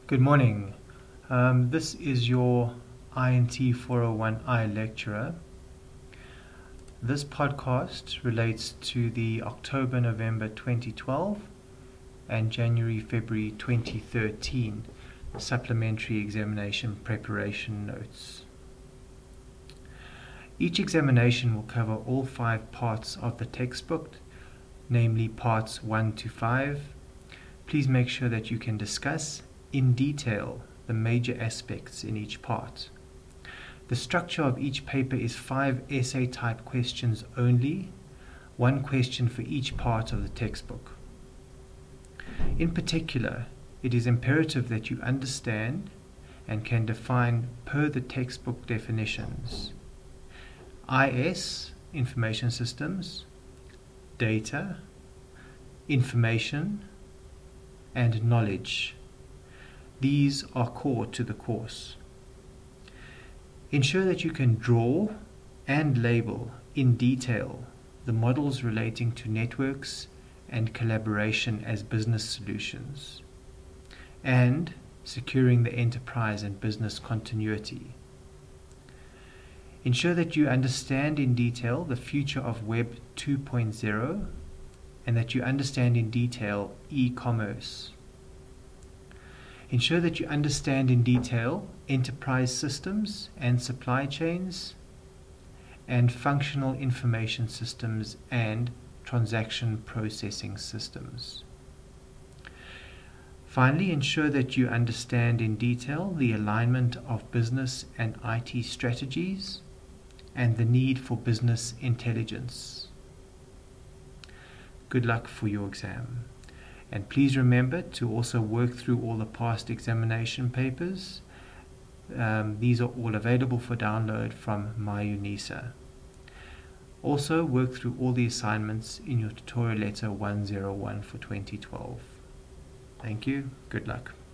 Good morning. This is your INT 401I lecturer. This podcast relates to the October-November 2012 and January-February 2013 supplementary examination preparation notes. Each examination will cover all 5 parts of the textbook, namely parts 1 to 5. Please make sure that you can discuss in detail the major aspects in each part. The structure of each paper is 5 essay type questions only, 1 question for each part of the textbook. In particular, it is imperative that you understand and can define per the textbook definitions: IS, information systems, data, information, and knowledge. These are core to the course. Ensure that you can draw and label in detail the models relating to networks and collaboration as business solutions, and securing the enterprise and business continuity. Ensure that you understand in detail the future of Web 2.0 and that you understand in detail e-commerce. Ensure that you understand in detail enterprise systems and supply chains, and functional information systems and transaction processing systems. Finally, ensure that you understand in detail the alignment of business and IT strategies and the need for business intelligence. Good luck for your exam. And please remember to also work through all the past examination papers. These are all available for download from MyUNISA. Also work through all the assignments in your tutorial letter 101 for 2012. Thank you. Good luck.